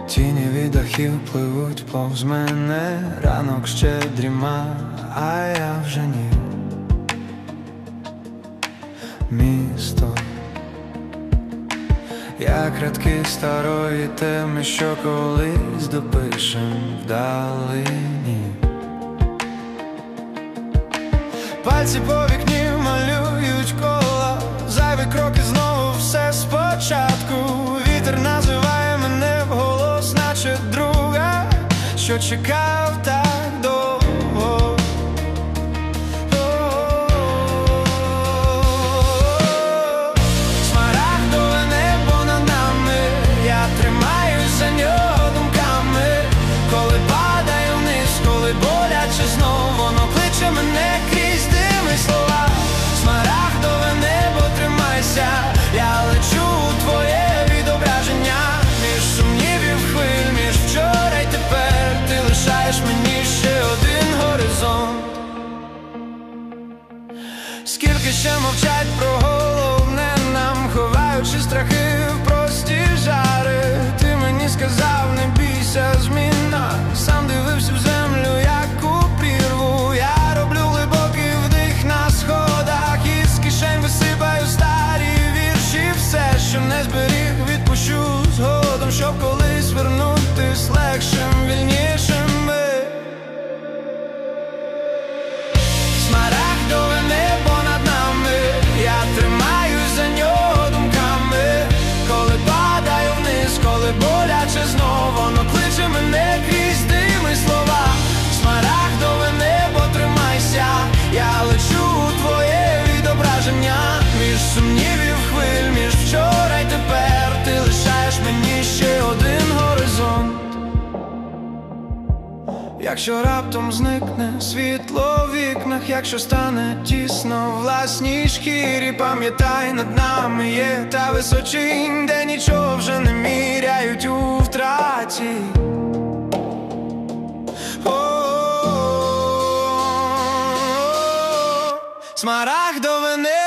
Тіні від дахів пливуть повз мене, ранок ще дріма, а я вже ні. Місто, як рядки старої теми, що колись допишем вдалині. Пальці по вікні малюють кола, зайві кроки, знову все спочатку. Вітер називає мене вголос, наче друга, що чекав так довго. Смарагдове небо над нами, я тримаюсь за нього думками. Коли падаю вниз, коли боляче знов, воно кличе мене крізь дим і слова. Смарагдове небо, тримайся, я лечу у твоє відображення. Між сумнівів хвиль, між вчора й тепер, ти лишаєш мені ще один горизонт. Скільки ще мовчать про головне нам, ховаючи страхи в прості жари. Ти мені сказав, не бійся зміна, сам дивився в землю, як у прірву. Я роблю глибокий вдих на сходах, із кишень висипаю старі вірші. Все, що не зберіг, відпущу згодом, щоб колись вернутись легшим, вільнішим. Смарагдове небо над нами, я тримаюсь за нього думками. Коли падаю вниз, коли боляче знов, воно кличе мене крізь дим і слова. Смарагдове небо, тримайся, я лечу у твоє відображення. Між сумнівів хвиль, між вчора й тепер, ти лишаєш мені ще один горизонт. Якщо раптом зникне світло в вікнах, якщо стане тісно в власній шкірі, пам'ятай, над нами є та височинь, де нічого вже не міряють у втраті. Смарагдове небо.